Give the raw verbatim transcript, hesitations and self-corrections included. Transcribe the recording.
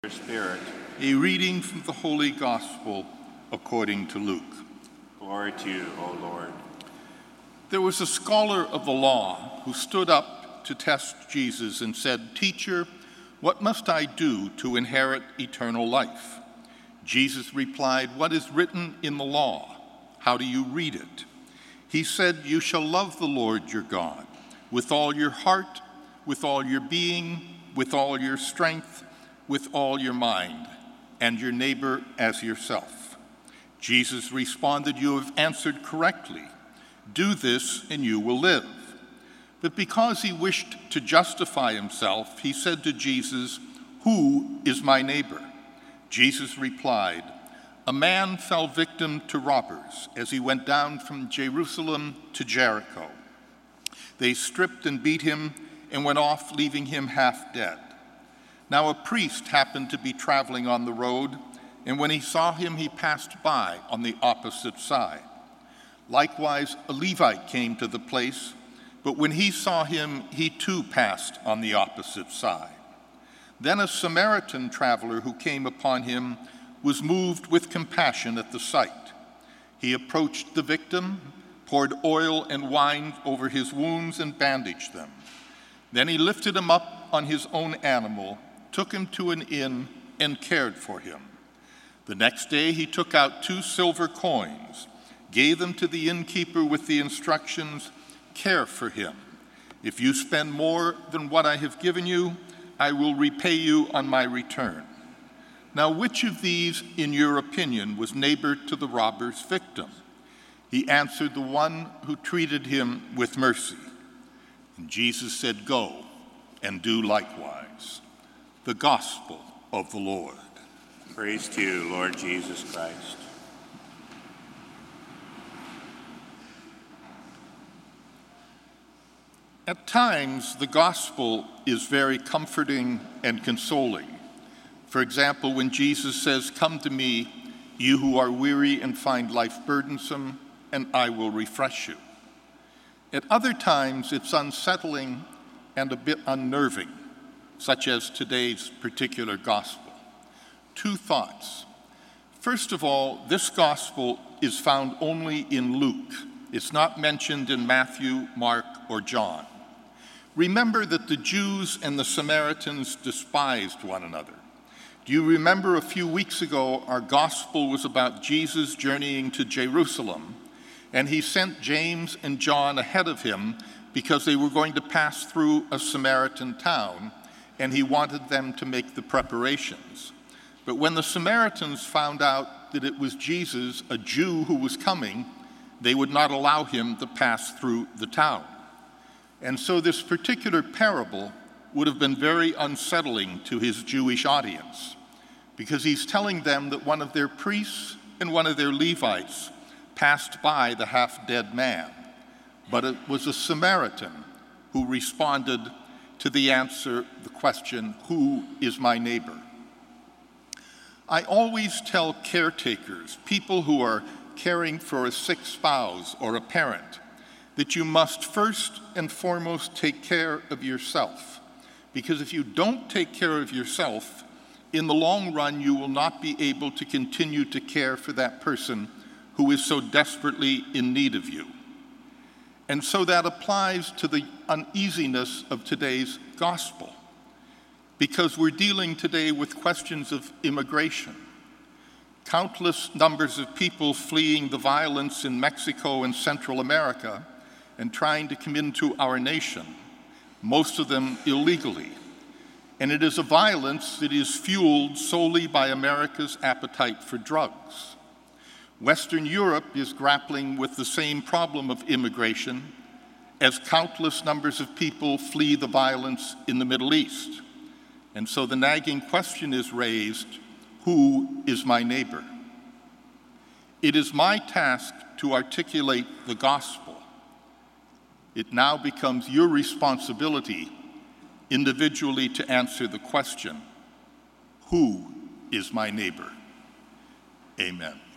your spirit. A reading from the Holy Gospel according to Luke. Glory to you, O Lord. There was a scholar of the law who stood up to test Jesus and said, "Teacher, what must I do to inherit eternal life?" Jesus replied, "What is written in the law? How do you read it?" He said, "You shall love the Lord your God with all your heart, with all your being, with all your strength, with all your mind, and your neighbor as yourself." Jesus responded, "You have answered correctly. Do this and you will live." But because he wished to justify himself, he said to Jesus, "Who is my neighbor?" Jesus replied, "A man fell victim to robbers as he went down from Jerusalem to Jericho. They stripped and beat him and went off, leaving him half dead. Now a priest happened to be traveling on the road, and when he saw him, he passed by on the opposite side. Likewise, a Levite came to the place, but when he saw him, he too passed on the opposite side. Then a Samaritan traveler who came upon him was moved with compassion at the sight. He approached the victim, poured oil and wine over his wounds, and bandaged them. Then he lifted him up on his own animal, took him to an inn, and cared for him. The next day he took out two silver coins, gave them to the innkeeper with the instructions, 'Care for him. If you spend more than what I have given you, I will repay you on my return.' Now which of these, in your opinion, was neighbor to the robber's victim?" He answered, "The one who treated him with mercy." And Jesus said, "Go and do likewise." The Gospel of the Lord. Praise to you, Lord Jesus Christ. At times, the gospel is very comforting and consoling. For example, when Jesus says, "Come to me, you who are weary and find life burdensome, and I will refresh you." At other times, it's unsettling and a bit unnerving, such as today's particular gospel. Two thoughts. First of all, this gospel is found only in Luke. It's not mentioned in Matthew, Mark, or John. Remember that the Jews and the Samaritans despised one another. Do you remember a few weeks ago, our gospel was about Jesus journeying to Jerusalem, and he sent James and John ahead of him because they were going to pass through a Samaritan town, and he wanted them to make the preparations. But when the Samaritans found out that it was Jesus, a Jew, who was coming, they would not allow him to pass through the town. And so this particular parable would have been very unsettling to his Jewish audience, because he's telling them that one of their priests and one of their Levites passed by the half-dead man, but it was a Samaritan who responded to the answer, the question, "Who is my neighbor?" I always tell caretakers, people who are caring for a sick spouse or a parent, that you must first and foremost take care of yourself. Because if you don't take care of yourself, in the long run, you will not be able to continue to care for that person who is so desperately in need of you. And so that applies to the uneasiness of today's gospel, because we're dealing today with questions of immigration. Countless numbers of people fleeing the violence in Mexico and Central America and trying to come into our nation, most of them illegally. And it is a violence that is fueled solely by America's appetite for drugs. Western Europe is grappling with the same problem of immigration as countless numbers of people flee the violence in the Middle East. And so the nagging question is raised, who is my neighbor? It is my task to articulate the gospel. It now becomes your responsibility individually to answer the question, who is my neighbor? Amen.